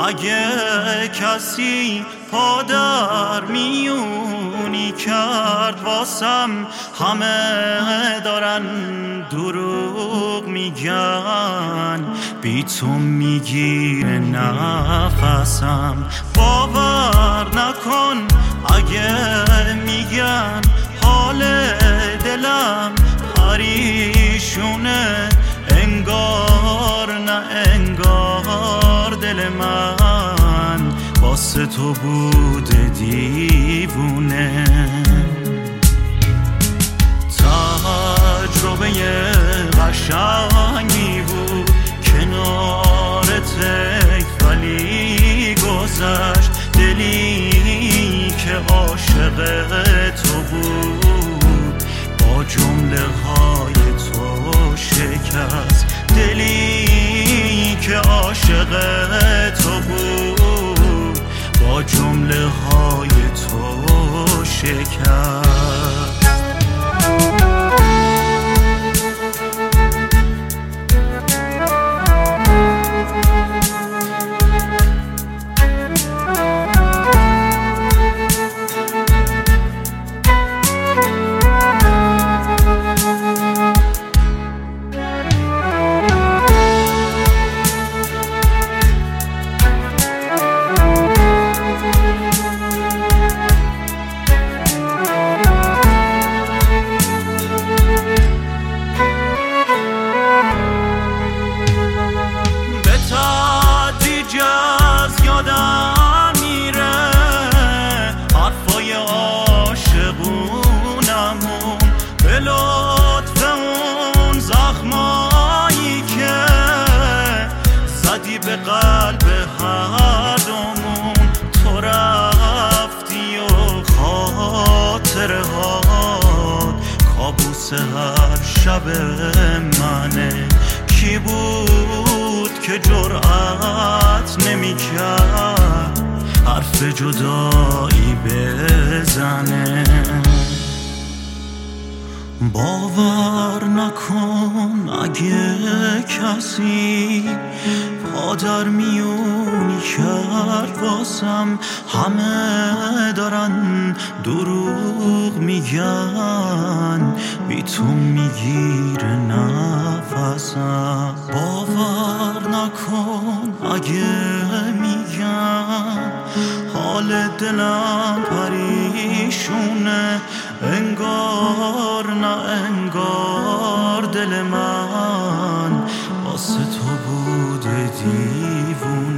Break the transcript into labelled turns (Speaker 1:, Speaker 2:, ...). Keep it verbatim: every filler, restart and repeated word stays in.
Speaker 1: اگه کسی پا در میونی کرد واسم، همه دارن دروغ میگن، بی تو میگیره نفسم. باور نکن اگه میگن حال دلم پریشونه، انگار نه انگار دل من واسه تو بوده دیوونه. تجربه قشنگی بود کنارت، ولی گذشت. دلی که عاشق تو بود با جمله های تو شکست. دلی که عاشق تو بود با جمله های تو شکست. یادم میره حرفای عاشقونمون، به لطف اون زخمایی که زدی به قلب هر دومون. تو رفتی و خاطره هات کابوس هر شب منه. کی بود که جرأت نمی کرد حرف جدایی بزنه؟ باور نکن اگه کسی پا در میونی کرد واسم، همه دارن دروغ میگن، بی تو میگیره نفسم. باور نکن اگه میگن حال دلم پریشونه، انگار نه انگار دل من واسه تو بوده دیوونه.